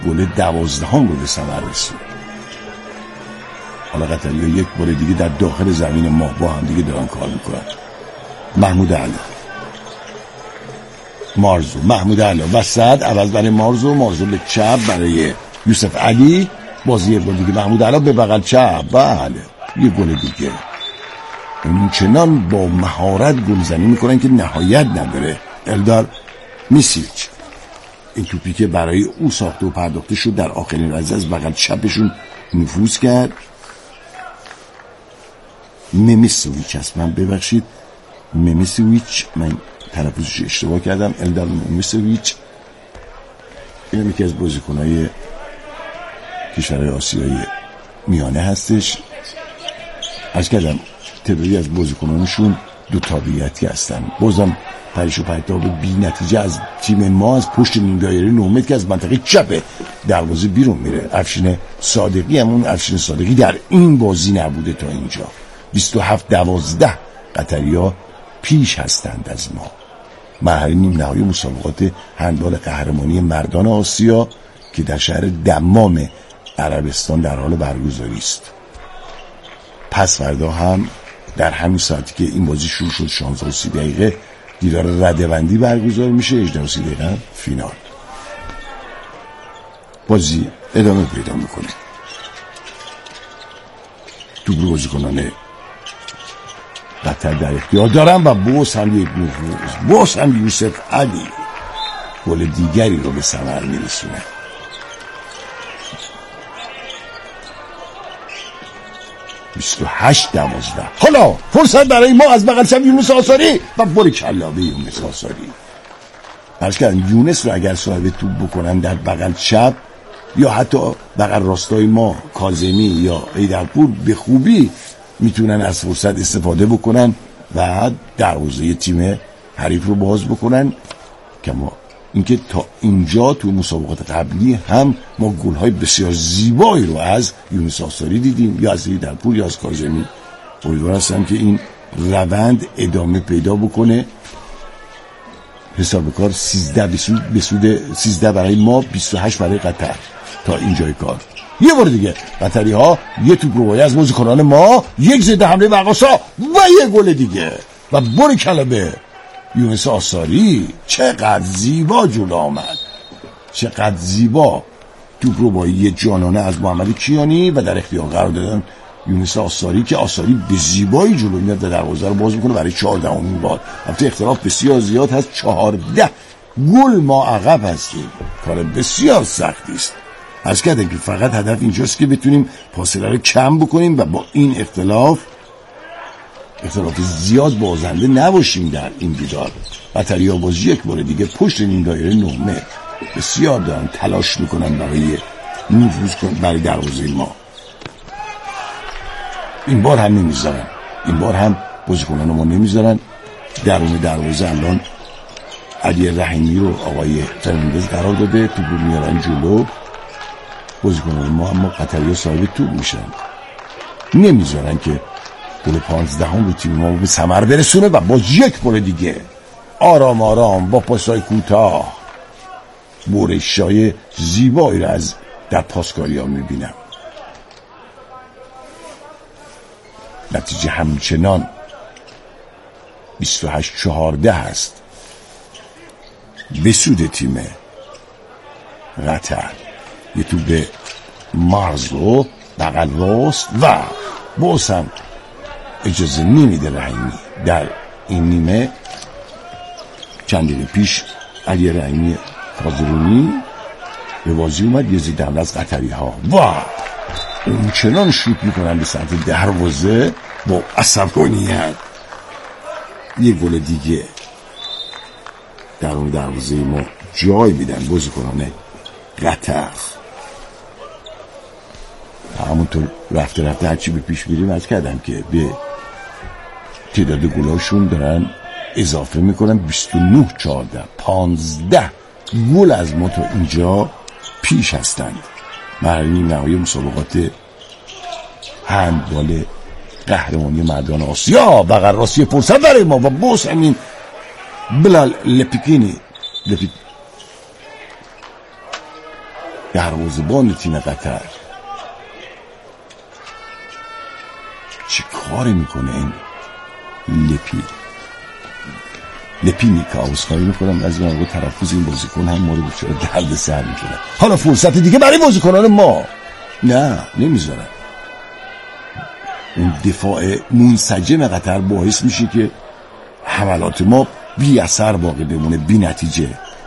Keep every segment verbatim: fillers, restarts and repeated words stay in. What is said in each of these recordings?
گل دوازدهم رو به ثمر رسوند. حالا قطری‌ها یک بار دیگه در داخل زمین ما با هم دیگه دارن کار میکنن. محمود علی مارزو محمود علی وسط عوض برای مارزو، مارزو به چپ برای یوسف علی، بازی یک بار دیگه محمود علی به بغل چپ. بله یه گل دیگه. این چنان با مهارت گلزنی میکنن که نهایت نداره. الدار میسیویچ این توپی که برای او ساخته و پرداخته شد در آخرین لحظه از بغل چپشون نفوذ کرد. ممیسویچ هست، من ببخشید ممیسویچ، من تلفظش اشتباه کردم. الدار ممیسویچ این یکی از بازیکن‌های کشورهای آسیایی میانه هستش. عرض کردم تعدادی از بازیکنانشون دو تابعیتی هستن. بازم پریش و پرتاب بی نتیجه از تیم ما از پشت نیم دایره نه متر که از منطقه چپ دروازه بیرون میره. افشین صادقی همون افشین صادقی در این بازی نبوده تا اینجا. بیست و هفت دوازده قطری‌ها پیش هستند از ما. مرحله نیم نهایی مسابقات هندبال قهرمانی مردان آسیا که در شهر دمام عربستان در حال برگزاری است. پس فردا هم در همین ساعتی که این بازی شروع شد شانزده و سی دقیقه دیدار رده‌بندی برگزار میشه. هجده و سی دقیقه فینال. بازی ادامه پیدا میکنه. توپ رو بازیکنان قطر در اختیار دارن و بوس هم یک نفوذ، بوس هم یوسف علی گل دیگری رو به ثمر میرسونه. بیست و هشت دوازده. حالا فرصت برای ما از بغل چپ یونس آثاری و باری کلا به یونس آثاری. عرض کردم یونس رو اگر صاحب توپ بکنن در بغل چپ یا حتی بغل راستای ما کاظمی یا ایدرپور به خوبی میتونن از فرصت استفاده بکنن و دروازه تیم حریف رو باز بکنن. که ما اینکه تا اینجا تو مسابقات قبلی هم ما گل‌های بسیار زیبایی رو از یونس آثاری دیدیم یا از ایدرپور یا از کاظمی. امیدوار هستم که این روند ادامه پیدا بکنه. حساب کار سیزده بسود سیزده برای ما، بیست و هشت برای قطر تا اینجای کار. یه بار دیگه قطری ها یه توپ رو باید از بازیکنان ما، یک ضد حمله برقصا و یه گل دیگه و باری کلمه یونس آثاری چقدر زیبا جلو آمد، چقدر زیبا توپ رو با یه جانانه از محمد کیانی و در اختیار قرار دادن یونس آثاری که آثاری به زیبایی جلو میاد و دروازه رو باز میکنه برای چهاردهمین بار. البته اختلاف بسیار زیاد هست، چهارده گل ما عقب هستیم. کار بسیار سختی است. از کردم که فقط هدف اینجاست که بتونیم فاصله رو کم بکنیم و با این اختلاف اختلاف زیاد بازنده نباشیم در این دیدار. قطری‌ها باز یک بار دیگه پشت نیم دایره نه متر بسیار دارن تلاش میکنن برای نفوذ کنن برای دروازه ما. این بار هم نمیذارن، این بار هم بازیکنان ما نمیذارن. درون دروازه الان علی رحیمی رو آقای فرناندز قرار داده، توپ رو میارن جلو. بازیکنان ما اما قطری‌ها صاحب توپ میشن، نمیذارن که گل پانزدهم رو تیم ما به ثمر برسونه و باز یک بار دیگه آرام آرام با پاسای کوتاه برش‌های زیبایی رو از در پاسکاری ها میبینم. نتیجه همچنان بیست و هشت چهارده هست به سود تیم قطر. یه تو به مارزو بغل راست و باز هم اجازه نمیده رحیمی در این نیمه. چند دقیقه پیش علی رحیمی کازرونی به بازی اومد، یه زیدن از قطری ها و اون چنان شوت میکنن به سمت دروازه با عصبانیت. یه گل دیگه در اون دروازه ما جای میدن بازیکنان قطر. همونطور رفته رفته هرچی به پیش میریم از کردم که به تعداد گلاشون دارن اضافه میکنن. بیست و نه چهارده پانزده گل از ما تا اینجا پیش هستند. مرحله نهایی مسابقات هندبال قهرمانی مردان آسیا بغل راستی فرصت برای ما و باز همین بلال لپیکینی لپیک دروازه‌بان تیم قطر چه کاری میکنه این لپی لپینیکا عذرخواهی میکنم از این تلفظ این بازیکن هم ما رو بچه‌ها درد سر میکنه. حالا فرصت دیگه برای بازیکنان ما نه نمیذارن. اون دفاع منسجم قطر باعث میشه که حملات ما بی اثر باقی بمونه، بی نتیجه،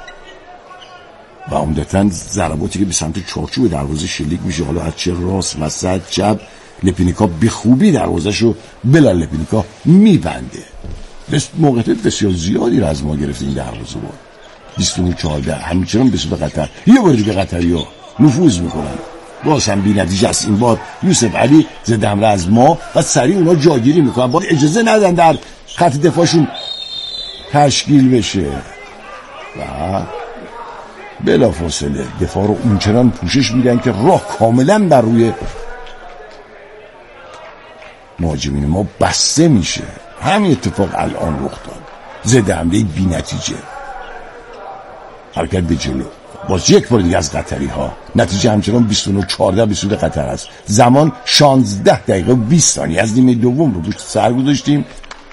و عمدتاً ضرباتی که به سمت چارچوب دروازه شلیک میشه، حالا از چه راست وسط چپ، لپینیکا به خوبی دروازه‌شو بلا لپینیکا میبنده. بس موقعیت بسیار زیادی رو از ما گرفته این دروازه با بیست و چهارده همچنان به سود قطر. یه بار دیگه قطری‌ها نفوذ میکنن، باز هم بی نتیجه است. این بار یوسف علی زد حمله از ما و سریع اونا جاگیری میکنن، باید اجازه ندن در خط دفاعشون تشکیل بشه و بلا فاصله دفاع رو اونچنان پوشش میدن که راه کاملا بر روی مهاجمین ما بسته میشه. همین اتفاق الان رخ داد، ضد حمله بی نتیجه، حرکت به جلو. باز یک بار دیگه از قطری ها نتیجه همچنان بیست و نه چهارده به سود قطر است. زمان شانزده دقیقه و بیست ثانیه از نیمه دوم رو پشت سر گذاشتیم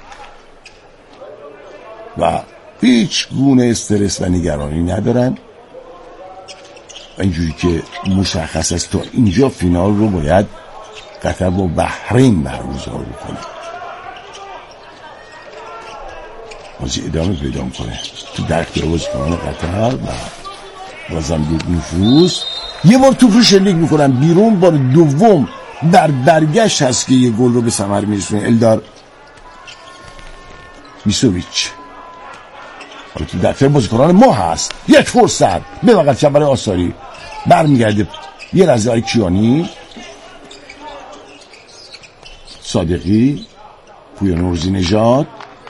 و هیچ گونه استرس و نگرانی ندارن. اینجوری که مشخص است تا اینجا فینال رو باید قطر با بحرین برگزار بکنه. بازی ادامه پیدا میکنه تو در اختیار بازیکنان قطر و بازم دید نفوذ. یه بار توپ رو شلیک میکنن بیرون، بار دوم در برگشت هست که یه گل رو به ثمر میرسونه الدار میسوویچ. حالا تو در اختیار بازیکنان ما هست، یک فرصت به بغل چپ برای آثاری، برمیگرده یه لحظه برای کیانی، صادقی، پویا نورزی نژاد،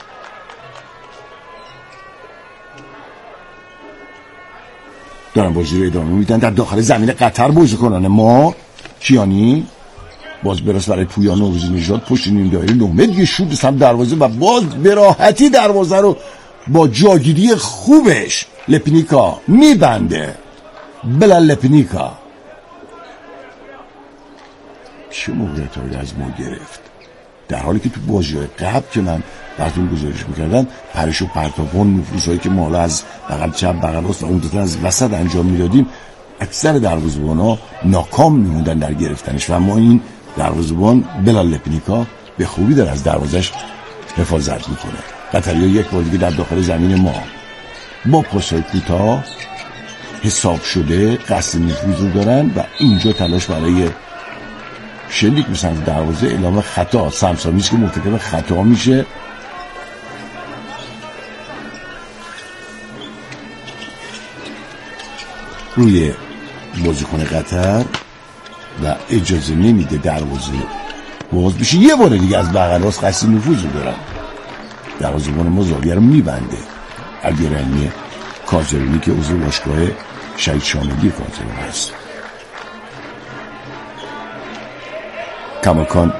دارن بازی رو ادامه میدن در داخل زمین قطر. بازیکنان ما کیانی باز براست برای پویا نورزی نژاد پشت نیم دایره نومد یه شوت سمت دروازه و باز به راحتی دروازه رو با جاگیری خوبش لپینیکا میبنده. بلا لپینیکا چه موقعیت هایی از ما گرفت، در حالی که تو بازی های قبل که من براتون گزارش میکردم پرش و پرتابان نفوذ هایی که ما حالا از بغل چپ بغل راست و عمدتاً از وسط انجام میدادیم اکثر دروازه‌بان ها ناکام میموندن در گرفتنش و ما این دروازه‌بان بلا لپینیکا به خوبی داره از دروازش حفاظت میکنه. قطری‌ها یک بار دیگه در داخل زمین ما با پاس‌های کوتاه حساب شده قصد نفوذ رو دارن و اینجا تلاش برای شلیک میسن دروازه اعلام خطا. سمسامیش که مرتکب خطا میشه روی بازیکن قطر و اجازه نمیده دروازه باز بشه. یه بار دیگه از بغل راست قصد نفوذ رو دارن، دروازه‌بان ما زاویه رو میبنده. علیرضا کاظمی که عضو باشگاه شهید شاملی کاظمی هست. کماکان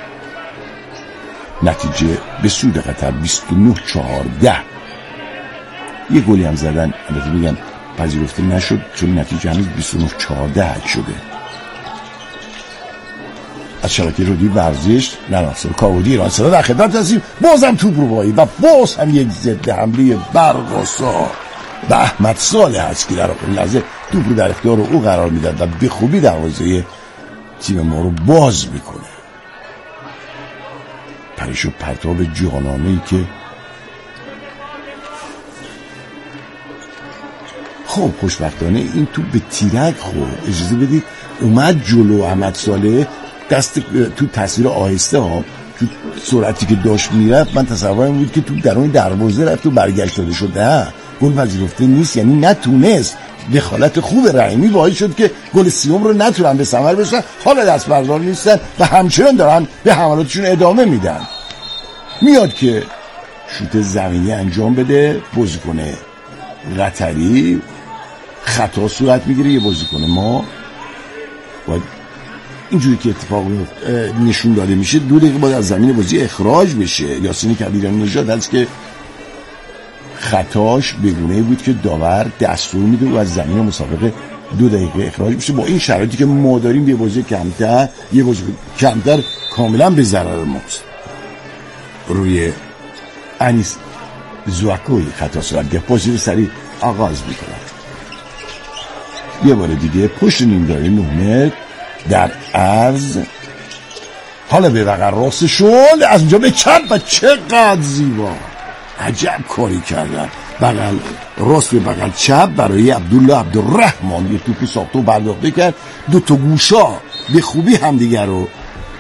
نتیجه به سود قطر بیست و نه چهارده. یه گلی هم زدن، البته میگم پذیرفته نشد چون نتیجه هنوز بیست و نه چهارده حد شده. از شبکه رادیو ورزش نراسل کاودی ایران صدا در خدمت هستیم. بازم توپ رو بایی و باز هم یک ضد حمله برقاسا و احمد صالح هست که در آخرین لحظه توپ رو در اختیار او قرار میداد و به خوبی دروازه تیم ما رو باز میکنه. پریش و پرتاب جانانه‌ای که خب خوشبختانه این توپ به تیرک خورد. اجازه بدید اومد جلو احمد صالح، دست تو تصویر آهسته ها تو سرعتی که داشت میرفت من تصورم بود که تو درون دروازه رفت و برگشت داده شد. نه، گل پذیرفته نیست، یعنی نتونست. دخالت خوب رحیمی باعث شد که گل سیوم رو نتونن به ثمر برسن. حالا دست بردار نیستن و همچنان دارن به حملاتشون ادامه میدن. میاد که شوت زمینی انجام بده، بازیکن قطری خطا صورت میگیره. یه بازیکن ما باید اینجوری که اتفاق نشون داده میشه دو دقیقه باید از زمین بازی اخراج بشه. یاسین کبیرانی نژاد هست که خطاش بگونه بود که داور دستور میده و از زمین مسابقه دو دقیقه اخراج میشه. با این شرایطی که ما داریم یه بازی کمتر یه بازی کمتر کاملا به ضرر ماست. روی انیس زواکوی خطا صورت گرفت، بازی رو سریع آغاز میکنن. یه بار دیگه پشت نیمداری نه متر در عرض، حالا به بغل راستشون از اونجا به چپ و چقدر زیبا، عجب کاری کردن. بغل راست به بغل چپ برای عبدالله عبدالرحمن یه توپی ساخت و برداخته کرد. دو تا گوشا به خوبی همدیگر رو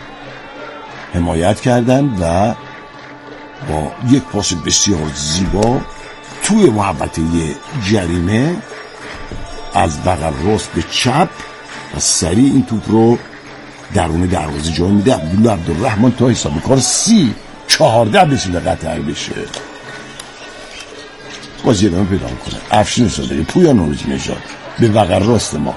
حمایت کردن و با یک پاس بسیار زیبا توی محوطه جریمه از بغل راست به چپ و سریع این توپ رو درون دروازه جای میده. عبدالله عبدالرحمن تا حساب کار سی چهارده بسیده قطر بشه. بازی ادامه پیدا کنه. افشین صادقی، پویا نوروزی نژاد به بغل راست ما،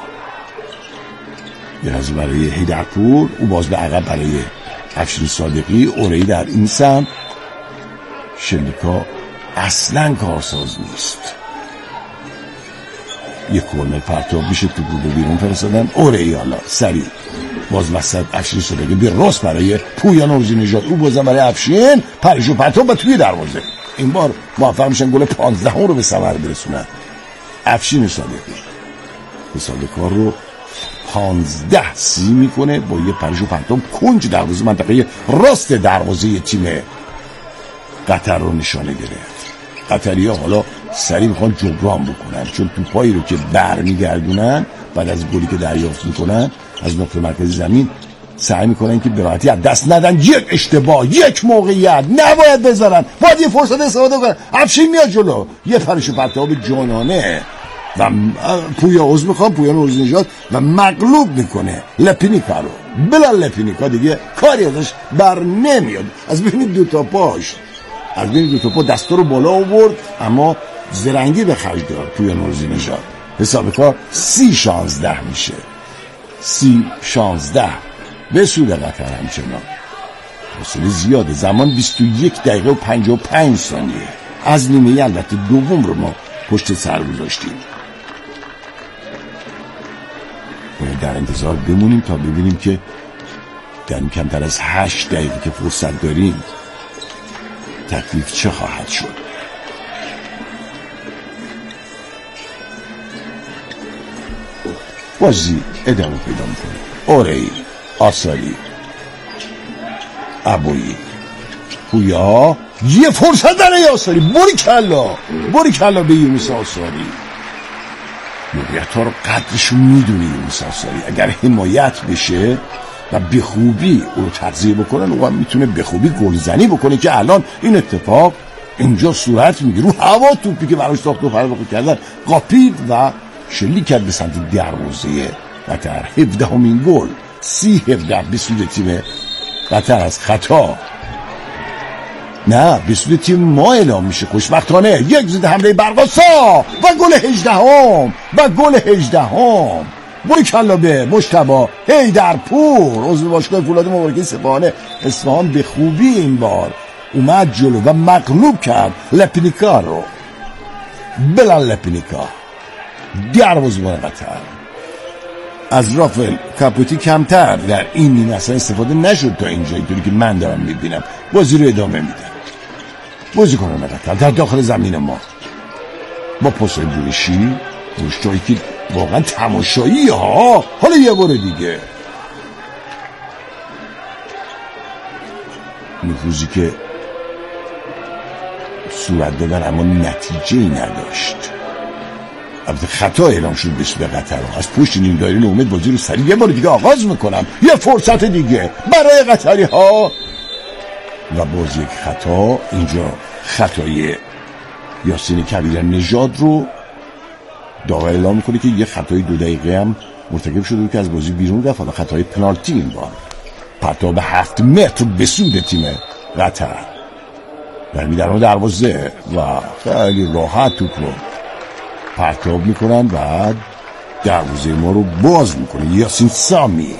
یه از برای هیدرپور، او باز به عقب برای افشین صادقی. اورهی در این سمت، شلیکا اصلا کارساز نیست. یک کورنر پرتاب میشه، تو بود بیرون فرستادن. اورهی حالا سریع باز وسط افشین صادقی به راست برای پویا نوروزی نژاد، او بازم برای افشین پریش و پرتاب و توی دروازه. این بار موفق میشن گل پانزدهم رو به ثمر برسونن. افشین صادقی حساب کار رو پانزده سی میکنه با یه پریش و پرتاب کنج دروازه، منطقه راست دروازه تیم قطر رو نشانه گرفت. قطری ها حالا سریع میخوان جبران بکنن، چون توپایی رو که برمیگردونن بعد از گلی که دریافت میکنن از نقطه مرکزی زمین سعی میکنن که به راحتی از دست ندن. یک اشتباه، یک موقعیت نباید بذارن، باید یه فرصت استفاده کنن. افشین میاد جلو، یه پرش و پرتاب جانانه و پویا عضو میخوام پویا نوروزی نژاد و مغلوب میکنه لپینیکا رو. بلا لپینیکا دیگه کاری ازش بر نمیاد. از بین دو تا پاش از بین دو تا پا دستا رو بالا آورد، اما زرنگی به خرج داد پویا نوروزی نژاد. حساب کار سی شانزده میشه. سی شانزده به سود قطر. همچنان فاصله زیاده، زمان بیست و یک دقیقه و پنجاه و پنج ثانیه از نیمه البته دوم رو ما پشت سر گذاشتیم. باید در انتظار بمونیم تا ببینیم که در کمتر از هشت دقیقه که فرصت داریم تکلیف چه خواهد شد. بازی ادامه پیدا میکنه. اورهی، آساری، ابویی، پویا، یه فرصت برای آساری. باری کلا باری کلا به یونس آساری. موقعیت ها رو قدرشو میدونی یونس آساری. اگر حمایت بشه و به خوبی او رو تغذیه بکنن، او هم میتونه به خوبی گلزنی بکنه که الان این اتفاق اینجا صورت میگیره. رو هوا توپی که براش ساخت و فرق کردن قاپید و شلیک کرد به سمت دروازه قطر. هفدهمین گل، سی هفده به سود تیم قطر از خطا، نه به سود تیم ما اعلام میشه. خوشبختانه یک ضد حمله برقاسا و گل هجدهم و گل هجدهم. بوی کلابه مجتبی هیدرپور عضو باشگاه فولاد مبارکه سپاهان اصفهان به خوبی این بار اومد جلو و مغلوب کرد لپینیکا رو. بلال لپینیکا دروازه‌بان قطر. از رافل کاپوتی کمتر در این نیمه اصلا استفاده نشد تا اینجا، اینطوری که من دارم میبینم. بازی رو ادامه میدن. بازی کنن قطر در داخل زمین ما با پاسای بورشی بورشایی که واقعا تماشایی ها. حالا یه بار دیگه نفوذی که صورت دادن اما نتیجه ای نداشت. البته خطا اعلام شد به سود قطر. از پشت نیم دایره نومید بازی رو سریع یه بار دیگه آغاز میکنم. یه فرصت دیگه برای قطری ها و باز یک خطا. اینجا خطای یاسین کبیر نژاد رو داور اعلام میکنه که یه خطای دو دقیقه هم مرتکب شده که از بازی بیرون رفت. حالا خطای پنالتی این بار پرتاب هفت متر به سود تیم قطر در میدان دروازه و خیلی راحت توپ رو پرتاب میکنن و دروازه ما رو باز میکنه. یاسین سامی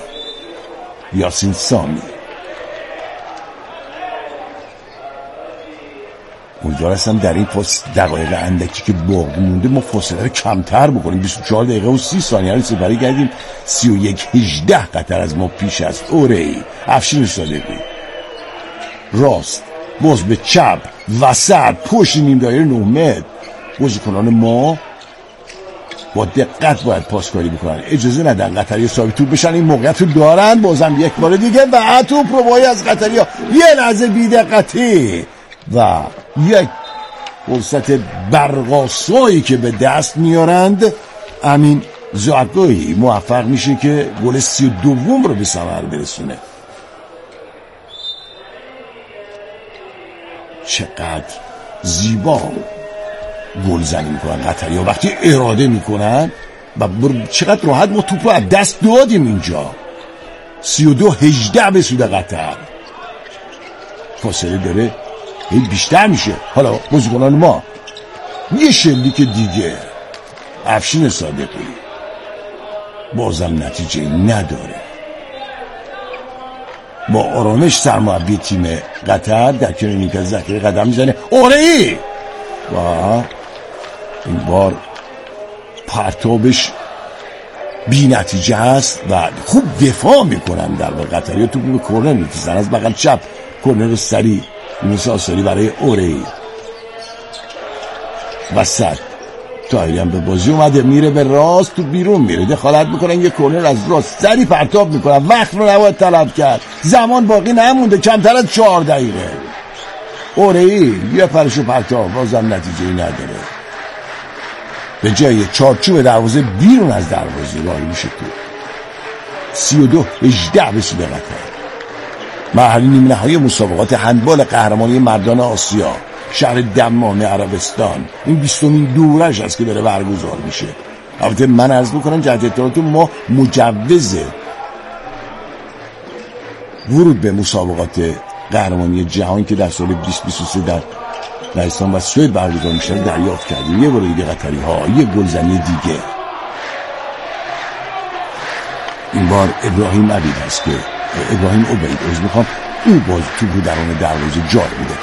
یاسین سامی امیدوار هستم در این پاس دقایق اندکی که باقی مونده ما فاصله رو کمتر بکنیم. بیست و چهار دقیقه و سی ثانیه رو سپری کردیم. سی و یک هجده قطر از ما پیش است. اوره‌ای، افشین صادقی، راست، باز به چپ، وسط، پشت نیم دایره نه متر. بازیکنان ما با دقت باید پاسکاری بکنن، اجازه ندن قطری ثابت توپ بشن. این موقعیت رو دارن. بازم یک بار دیگه و توپ رو باید از قطری ها یه لحظه بی‌دقتی و یک فرصت برقاسایی که به دست میارند. امین زاگوی موفق میشه که گل سی و دوم رو به ثمر برسونه. چقدر زیبا گل زنی میکنن قطری ها وقتی اراده میکنن و چقدر راحت ما توپ رو از دست دادیم. اینجا سی و دو هجده به سود قطر. فاصله داره هی بیشتر میشه. حالا بازیکنان ما یه شلیک دیگه. افشین صادقی بازم نتیجه نداره. با آرامش سرمربی تیم قطر در کنار نیمکت ذخیره قدم میزنه. اوره‌ای و این بار پرتابش بی نتیجه است و خوب دفاع میکنن. در واقع قطری ها توپ به کورنر میکشن از بغل چپ. کورنر سری مساسری برای اوره‌ای. وسط تایری هم به بازی اومده، میره به راست، تو بیرون میره، دخالت میکنن. یه کورنر از راست سری پرتاب میکنن. وقت رو نباید طلب کرد، زمان باقی نمونده، کمتر از چهار دقیقه. اوره‌ای یه پرشو پرتاب، بازم نتیجه‌ای نداره. به جای چارچوب دروازه بیرون از دروازه راه میشه تو. سی و دو هجده به سود قطر. مرحله نیمه نهایی مسابقات هندبال قهرمانی مردان آسیا شهر دمام عربستان. این بیستمین دورش است که داره برگزار میشه. البته من عرض میکنم جهت اطلاعاتتون ما مجوز ورود به مسابقات قهرمانی جهان که در سال بیست بیست و سه در لهستان و سوئد برگزار میشه دریافت کردیم. یه بار دیگه قطری ها یه گلزنی دیگه. این بار ابراهیم عبید هست که ابراهیم عبید از میخوام او باز تو درون دروازه جا میده.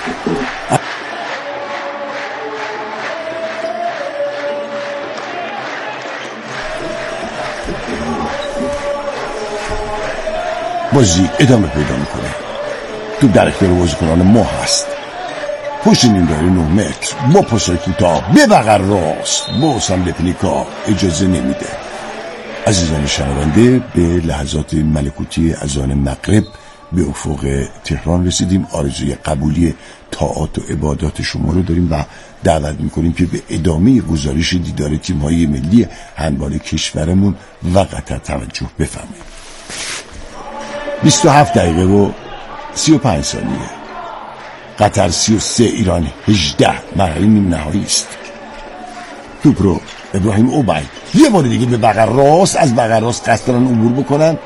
بازی ادامه پیدا میکنه. تو در اختیار بازیکنان ما هست. پشت نیم دایره نه متر با پاسای کوتاه به بغل راست. باز هم لپنیکا اجازه نمیده. عزیزان شنونده، به لحظات ملکوتی اذان مغرب به افق تهران رسیدیم. آرزوی قبولی طاعات و عبادات شما رو داریم و دعوت میکنیم که به ادامه گزارش دیدار تیم‌های ملی هندبال کشورمون و قطر توجه بفرمایید. بیست و هفت دقیقه و سی و پنج ثانیه. قطر سی و سه، ایران هجده. مرحله نیم نهایی است. توپ رو ابراهیم عبید یه بار دیگه به بغل راست، از بغل راست قصد دارن عبور بکنن.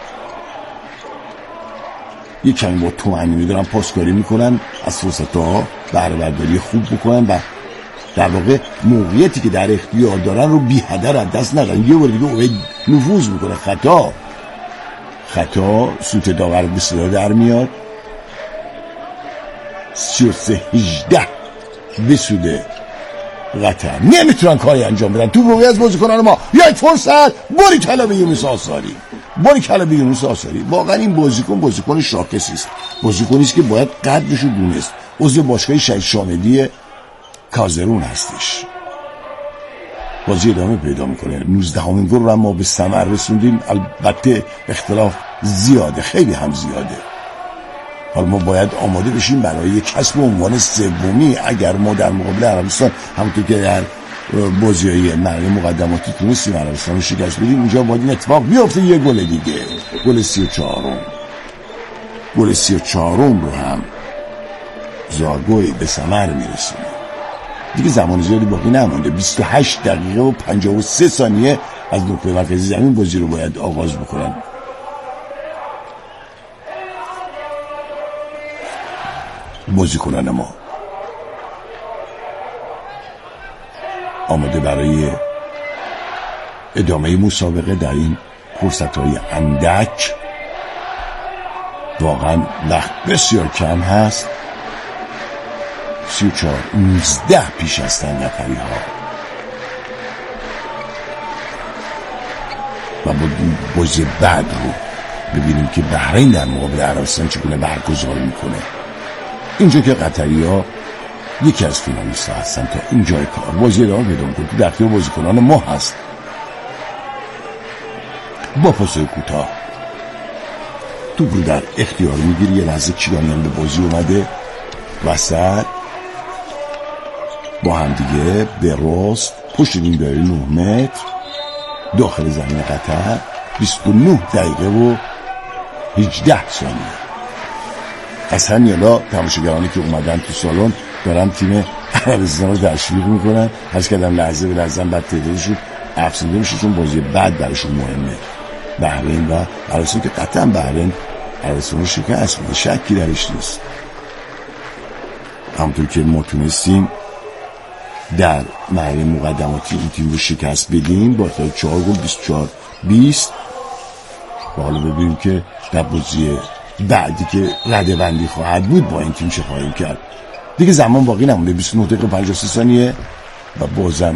یه کمی با تومنی میدارن پاسکاری میکنن، از فرصت ها بهره برداری خوب بکنن و در واقع موقعیتی که در اختیار دارن رو بی هدر از دست ندن. یه بار دیگه عبید نفوذ میکنه. خطا خطا سوت داور به صدا در میاد. سی و سه هجده به سود قطر. نمیتونن کاری انجام بدن. تو موقعی از بازیکنان ما یک فرصت. باری کلا به یونس آثاری باری کلا به یونس آثاری واقعا این بازیکن بازیکن شاکسی است. بازیکنی است که باید قدرش رو دونست. عضو باشگاه شهید شاملی کازرون هستش. بازی ادامه پیدا میکنه. نوزدهمین گل رو ما به ثمر رسوندیم. البته اختلاف زیاده، خیلی هم زیاده. حالا ما باید آماده بشیم برای کسب عنوان سومی. اگر ما در مقابل عربستان همونطور که در بازی‌های مرحله مقدماتی تونستیم عربستان رو شکست بدیم، اینجا باید این اتفاق بیفته. یه گل دیگه، گل سی و چهارم گل سی و چهارم رو هم زاگوی به ثمر میرسونه. دیگه زمان زیادی باقی نمونده. بیست و هشت دقیقه و پنجاه و سه ثانیه از نقطه مرکزی زمین بازی رو باید آغاز بکنن. بازیکنان ما آماده برای ادامه مسابقه در این فرصت‌های اندک. واقعا وقت بسیار کم هست. سی و چهار نوزده پیش هستن قطری ها و با بازی بعد رو ببینیم که بحرین در مقابل عربستان چگونه برگزار میکنه. اینجا که قطری ها یکی از فینالیست ها هستن تا اینجای کار بازی ادامه پیدا میکنه که در اختیار بازیکنان ما هست. با پاسوی کوتاه توپ رو در اختیار میگیری، یه لحظه کیانیان به بازی اومده وسط با هم دیگه به راست پشت نیم دایره نه متر داخل زمین قطر بیست و نه دقیقه و هجده ثانیه. اصلا یالا تماشاگرانی که اومدن تو سالن دارن تیم عربستان رو تشویق میکنن، هر کدام لحظه به لحظه بعد تعدادشون افزوده میشه چون بازی بعد براشون مهمه. بحرین و عربستان که قطعا بحرین عربستان رو شکست میده، شکی درش نیست. همونطور که ما تونستیم در مرحله مقدماتی این تیم رو شکست بدیم با اختیار چهار گل بیست و چهار بیست و حالا ببینیم که در بازی بعدی که رده‌بندی خواهد بود با این تیم چه خواهیم کرد. دیگه زمان باقی نمونده، بیست و نه دقیقه و پنجاه و سه ثانیه و بازم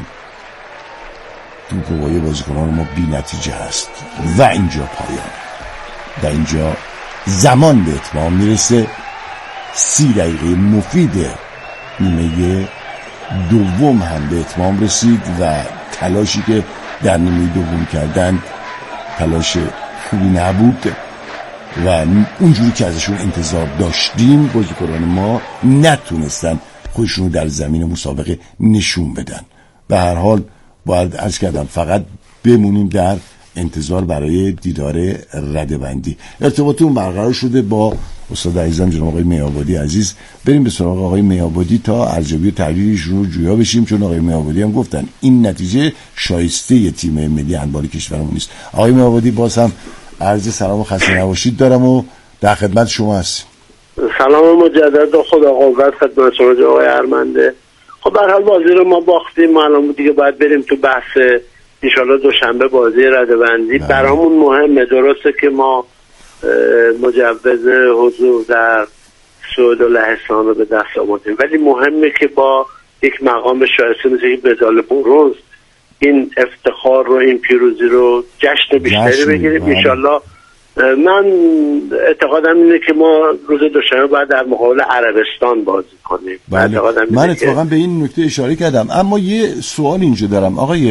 توپ و وای بازیکنان ما بی نتیجه هست و اینجا پایان و اینجا زمان به اتمام میرسه. سی دقیقه مفید نیمه دوم هم به اتمام رسید و تلاشی که در نیمه دوم کردن تلاش خوبی نبود و اونجوری که ازشون انتظار داشتیم بازیکنان ما نتونستن خودشون رو در زمین مسابقه نشون بدن. به هر حال باید عرض کردم فقط بمونیم در انتظار برای دیدار رده‌بندی. ارتباطمون برقرار شده با استاد عزیزم جناب آقای میابادی عزیز. بریم به سراغ آقای میابادی تا ارزیابی و تحلیلشون رو جویا بشیم، چون آقای میابادی هم گفتن این نتیجه شایسته تیم ملی هندبال کشورمون نیست. آقای میابادی باز هم عرض سلام و خسته نباشید دارم و در خدمت شما هستیم. سلام مجدد و خدا قوت خدمت شما جناب آقای ارمنده. خب به هر حال بازی رو ما باختیم، ما الان دیگه باید بریم تو بحث ان شاءالله دوشنبه بازی رده‌بندی. برامون مهمه، درسته که ما مجوز حضور در سوئد و لهستان رو به دست آوردیم، ولی مهمه که با یک مقام شایسته مثل یک مدال برنز این افتخار رو، این پیروزی رو جشن بیشتری بگیریم ان شاءالله. من اعتقادم اینه که ما روز دوشنبه باید در مقابل عربستان بازی کنیم. بله. من اتفاقا به این نکته اشاره کردم، اما یه سوال اینجا دارم آقای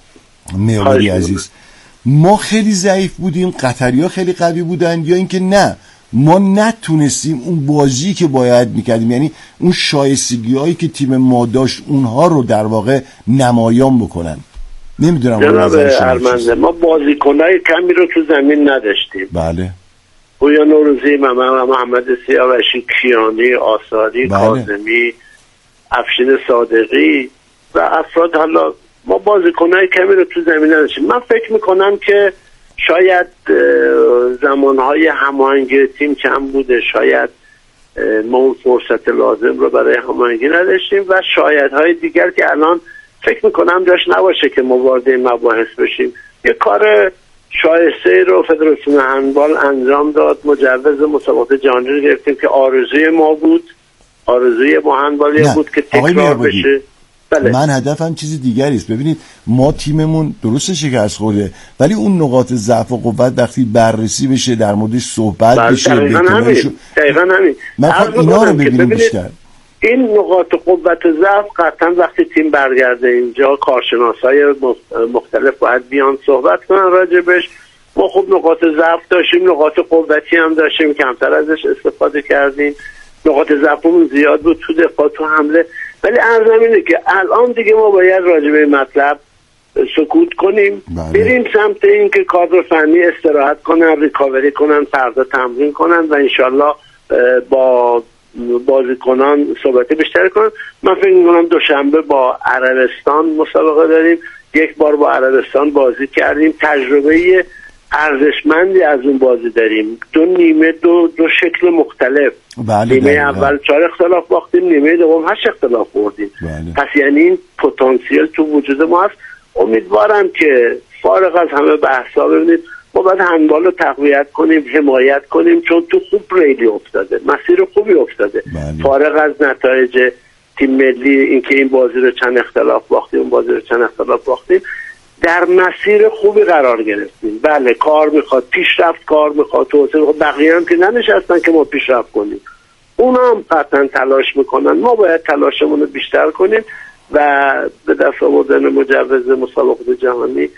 میابادی عزیز. ما خیلی ضعیف بودیم، قطری‌ها خیلی قوی بودن، یا اینکه نه ما نتونستیم اون بازی که باید میکردیم، یعنی اون شایستگی‌هایی که تیم ما داشت اونها رو در واقع نمایان بکنن؟ نمیدونم. جناب ارمنده ما بازیکنای کمی رو تو زمین نداشتیم. بله. پویا نوروزی، محمد سیاوشی، کیانی، آثاری، بله. کاظمی، افشین صادقی و افراد، حالا ما بازیکنای کمی رو تو زمین نداشتیم. من فکر میکنم که شاید زمانهای هماهنگی تیم کم بوده، شاید ما اون فرصت لازم رو برای هماهنگی نداشتیم و شاید های دیگر که الان فکر میکنم جاش نباشه که ما وارد این مباحث بشیم. یه کار شایسته رو فدراسیون هندبال انجام داد، مجوز مسابقات جهانی رو گرفتیم که آرزوی ما بود، آرزوی ما هندبالی بود که تکرار بشه. بله. من هدفم چیزی دیگری است. ببینید ما تیممون درست شکست خورده، ولی اون نقاط ضعف و قوت وقتی بررسی بشه، در موردش صحبت بشه، دقیقاً همین دقیقاً همین من خواهم اینا رو ببینیم بیشتر. این نقاط قوت و ضعف قطعا وقتی تیم برگرده اینجا کارشناسای مختلف باید بیان صحبت کنن راجبش. ما خب نقاط ضعف داشتیم، نقاط قوتی هم داشتیم، کمتر ازش استفاده کردیم. نقاط ضعفمون زیاد بود تو دفاع، تو حمله، ولی عرضم اینه که الان دیگه ما باید راجع به مطلب سکوت کنیم. بله. بریم سمت این که کادر فنی استراحت کنن، ریکاوری کنن، فردا تمرین کنن و انشالله با بازیکنان صحبت بیشتر کنن. من فکر می‌کنم دوشنبه با عربستان مسابقه داریم، یک بار با عربستان بازی کردیم، تجربه ارزشمندی از اون بازی داریم. دو نیمه، دو دو شکل مختلف. بله. نیمه اول چهار اختلاف باختیم، نیمه دوم هشت اختلاف بردیم. بله. پس یعنی این پتانسیل تو وجود ما هست. امیدوارم که فارغ از همه بحثا ببینید ما باید هندبال رو تقویت کنیم، حمایت کنیم، چون تو خوب ریلی افتاده، مسیر خوبی افتاده. بله. فارغ از نتایج تیم ملی، اینکه این بازی رو چند اختلاف باختیم، اون بازی رو چند اختلاف باختیم، در مسیر خوبی قرار گرفتیم. بله کار میخواد، پیشرفت کار میخواد، توسعه میخواد. بقیه هم که ننشستن که ما پیشرفت کنیم، اونا هم قطعا تلاش میکنن. ما باید تلاشمون رو بیشتر کنیم و به دست آوردن مجوز مسابقات جهانی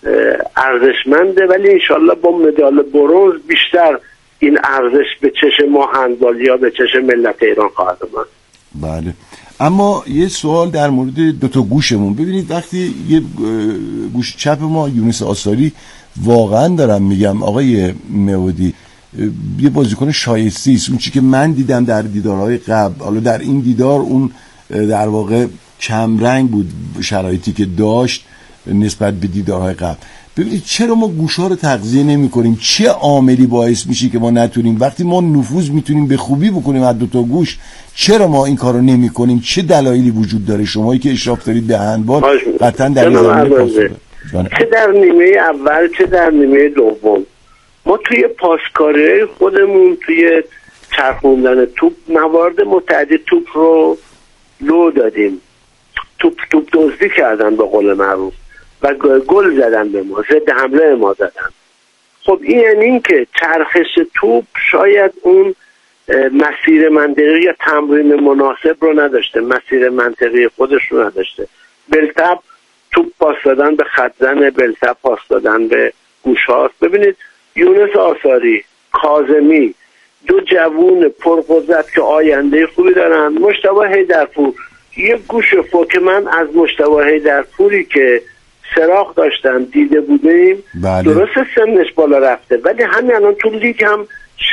ارزشمنده، ولی انشالله با مدال برنز بیشتر این ارزش به چشم ما هندبالیا، به چشم ملت ایران خواهد آمد. بله. اما یه سوال در مورد دو تا گوشمون. ببینید وقتی یه گوش چپ ما یونس آثاری، واقعا دارم میگم آقای معودی، یه بازیکن شایسته است. اون چیزی که من دیدم در دیدارهای قبل، حالا در این دیدار اون در واقع کمرنگ بود شرایطی که داشت نسبت به دیدارهای قبل. ببینید چرا ما گوش‌ها رو تغذیه نمی‌کنیم؟ چه عاملی باعث میشه که ما نتونیم؟ وقتی ما نفوذ میتونیم به خوبی بکنیم از دو تا گوش، چرا ما این کارو نمی‌کنیم؟ چه دلایلی وجود داره؟ شمایی که اشراف دارید به هندبال قطعاً در این زمینه پاسخ چه در نیمه اول چه در نیمه دوم ما توی پاسکاری خودمون، توی چرخوندن توپ، موارد متعدد توپ رو لو دادیم، توپ توپ دزدی کردن به قول معروف و گل زدن به ما، ضد حمله ما زدن. خب این یعنی این که چرخش توپ شاید اون مسیر منطقی یا تمرین مناسب رو نداشته، مسیر منطقی خودش رو نداشته. بلتب توپ پاس دادن به خط زن، بلتب پاس دادن به گوش هاست. ببینید یونس آثاری، کاظمی، دو جوون پرقدرت که آینده خوبی دارن. مجتبی حیدرپور یه گوش فوق، من از مجتبی حیدرپوری که سراغ داشتم دیده بودیم، بله. درست سنش بالا رفته ولی همین الان تو لیگ هم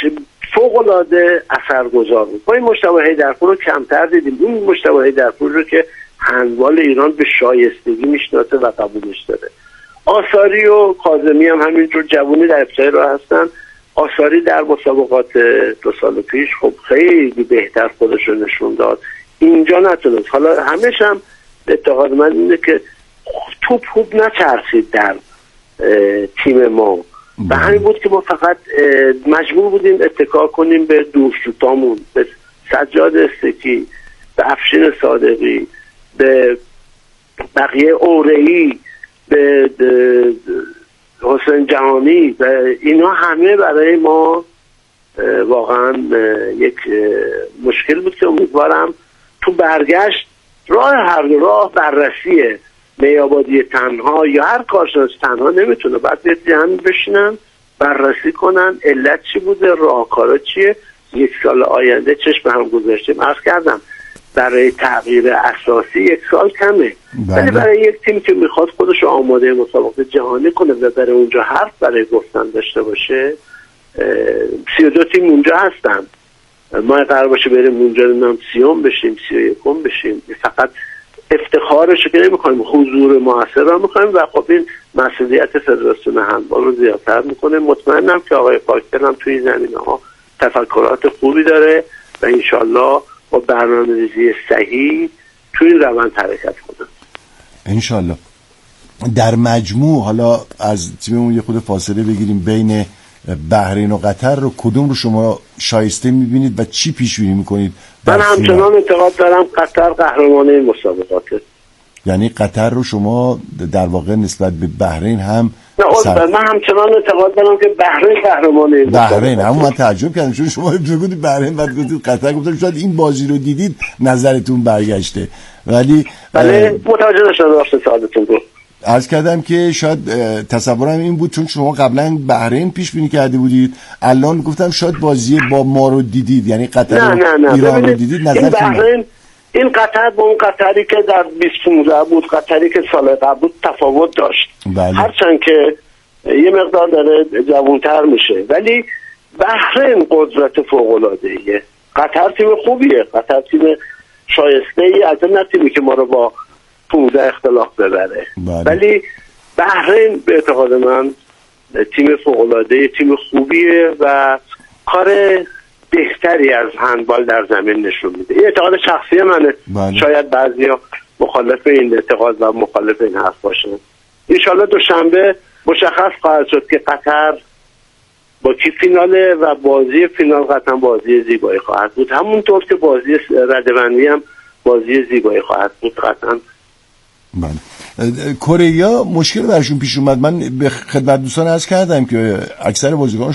فوق‌العاده اثرگذار بود. ما این مجتبی حیدرپور رو کمتر دیدیم. این مجتبی حیدرپور رو که هندبال ایران به شایستگی میشناسه و قبولش داره. آثاری و کاظمی هم همینجور جوونی در ابتدای راه هستن. آثاری در مسابقات دو سال پیش خب خیلی بهتر خودش رو نشون داد، اینجا نتونست. حالا همش هم اعتقاد من اینه که توپ خوب نچرخید در تیم ما و همین بود که ما فقط مجبور بودیم اتکا کنیم به دورشوتامون، به سجاد استکی، به افشین صادقی، به بقیه اورئی، به حسین جهانی و اینا. همه برای ما واقعا یک مشکل بود که امیدوارم تو برگشت راه هر راه بررسیه. میابادی تنها یا هر کارشناس تنها نمیتونه، بعد بیاد هم بشینن بررسی کنن علت چی بوده، راهکارا چیه، یک سال آینده چشم هم گذاشتیم. عرض کردم برای تغییر اساسی یک سال کمه، ولی برای یک تیم که میخواد خودش رو آماده مسابقات جهانی کنه و برای اونجا حرف برای گفتن داشته باشه، سی و دو تیم اونجا هستن. ما قرار باشه بریم اونجا نام سیوم بشیم، سی و یکم بشیم. فقط افتخارش که نمی‌کنیم، حضور موثر رو می‌خوایم و خب این مسئولیت فدراسیون هندبال رو زیادتر می‌کنه. مطمئنم که آقای پاکتل هم توی زمینه‌ها تفکرات خوبی داره و انشالله با برنامه‌ریزی صحیح توی این روند حرکت کنه. انشالله. در مجموع حالا از تیممون یه خود فاصله بگیریم، بین بحرین و قطر رو کدوم رو شما شایسته می‌بینید و چی پیش بینی می‌کنید؟ من همچنان اعتقاد دارم قطر قهرمان این مسابقاته. یعنی قطر رو شما در واقع نسبت به بحرین هم نه سر... من همچنان اعتقاد دارم که بحرین قهرمان این مسابقاته. بحرین همون من تعجب کردم چون شما گفتید بحرین بعد گفتید قطر، گفتم شاید این بازی رو دیدید نظرتون برگشته، ولی ولی متوجه نشدم راست سعادتتون گفت. عرض کردم که شاید تصورم این بود چون شما قبلا بحرین پیش بینی کرده بودید، الان گفتم شاید بازی با ما رو دیدید، یعنی قطر نه نه نه. ایران رو دیدید. نظر بحرین این قطر با اون قطری که در بیست پانزده بود، قطری که سال قبل بود تفاوت داشت. بله. هرچند که یه مقدار داره جوانتر میشه ولی بحرین قدرت فوق‌العاده‌ایه. قطر تیم خوبیه، قطر تیم شایسته‌ای، از نه تیمی که ما رو با پونزده اختلاف ببره. بله. ولی بحرین به اعتقاد من تیم فوق‌العاده، تیم خوبیه و کار بهتری از هندبال در زمین نشون میده. این اعتقاد شخصی منه. بله. شاید بعضیا مخالف این اعتقاد و مخالف این حرف باشن. انشالله دوشنبه مشخص خواهد شد که قطر با کی فیناله و بازی فینال قطعا بازی زیبایی خواهد بود، همونطور که بازی رده‌بندی هم بازی زیبایی خواهد بود قطعا. بله. کره مشکل برشون پیش اومد. من به خدمت دوستان عرض کردم که اکثر بازیکنان